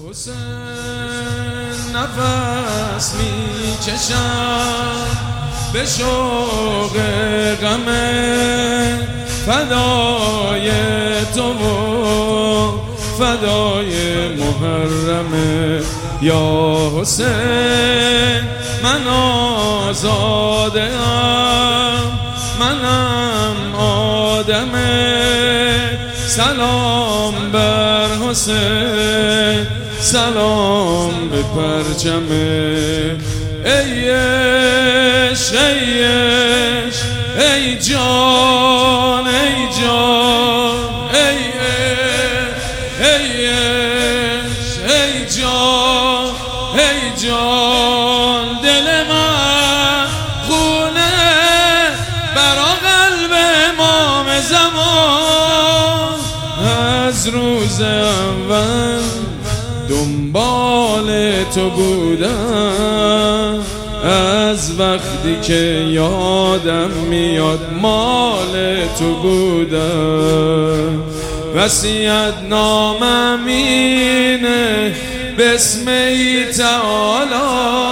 حسین نفس میکشم به شوق غم فدای تو و فدای محرم یا حسین. من آزاده ام، منم آدم، سلام بر حسین، سلام به پرچم. ای عشق ای عشق ای جان ای جان ای عشق ای عشق ای جان ای جان. دل من خونه برا قلب امام زمان، از روز اول دنبال تو بودم، از وقتی که یادم میاد مال تو بودم. وصیت نامم اینه بسم تعالی،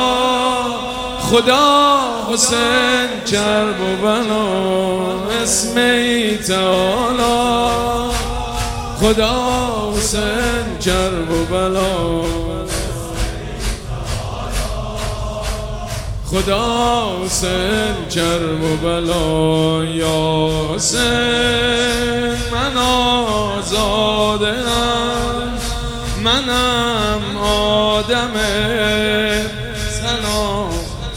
خدا حسین کرب و بلا. اسم تعالی خدا حسین کرب و بلا، خدا حسین کرب و بلا. یا حسین من آزاده ام، منم آدم، سلام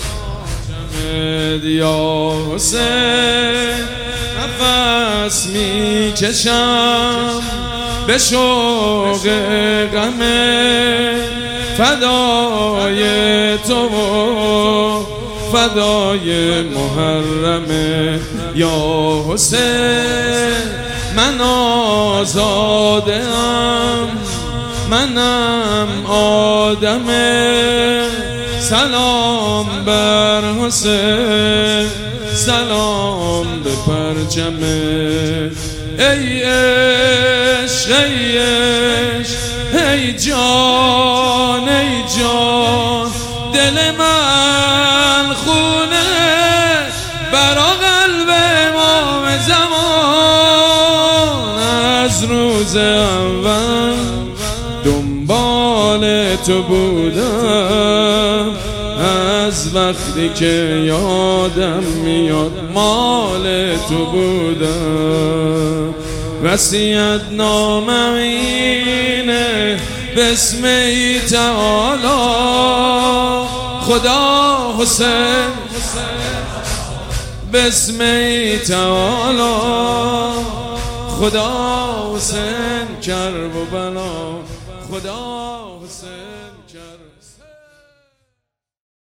جمد. یا حسین نفس میکشم به شوق غم فدای تو و فدای محرم یا حسین. من آزاده ام، منم آدم، سلام بر حسین، سلام به پرچم. ای عشق ای عشق ای جان ای جان. دل من خونه برا قلب امام زمان، از روز اول دنبال تو بودم، از وقتی که یادم میاد مال تو بودم. وصیت نامم اینه بسم تعالی، خدا حسین بسم تعالی، خدا حسین کرب و بلا، خدا حسین کرب.